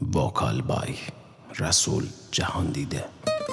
وکال بای رسول جهان دیده.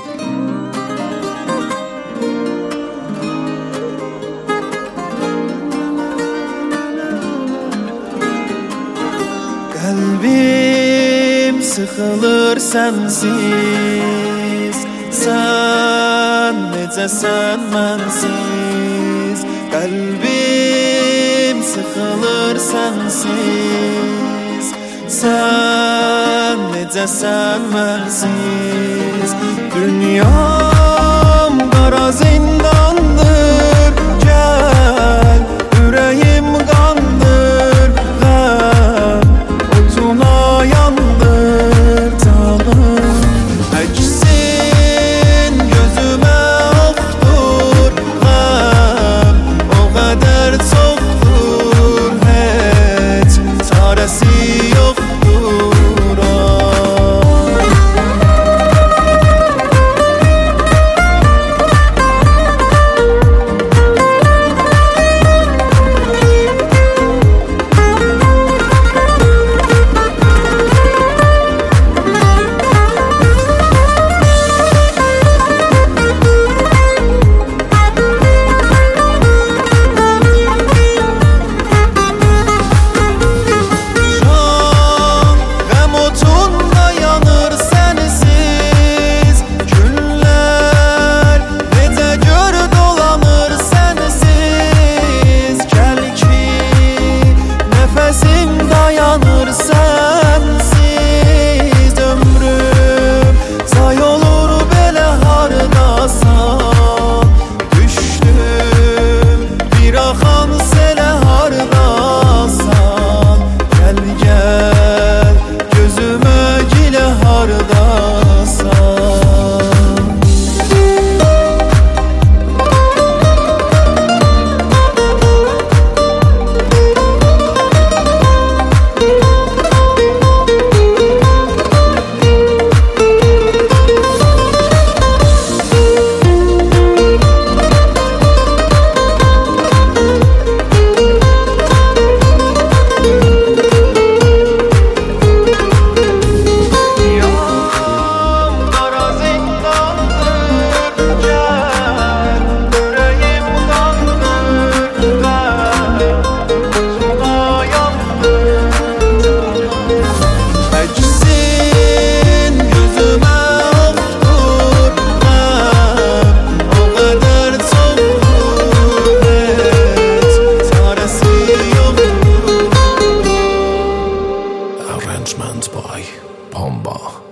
Kalbim sıxılır sensiz, sen necəsən mənsiz. Kalbim sıxılır sensiz, sen necəsən mənsiz. Dünyam qara zindandır, gəl ürəyim qandır, qəm otuna yandır canım. Əksin gözümə oxdur qəm, o qədər çoxdur, heç çarəsi yoxdur. Arrangement by Pomba.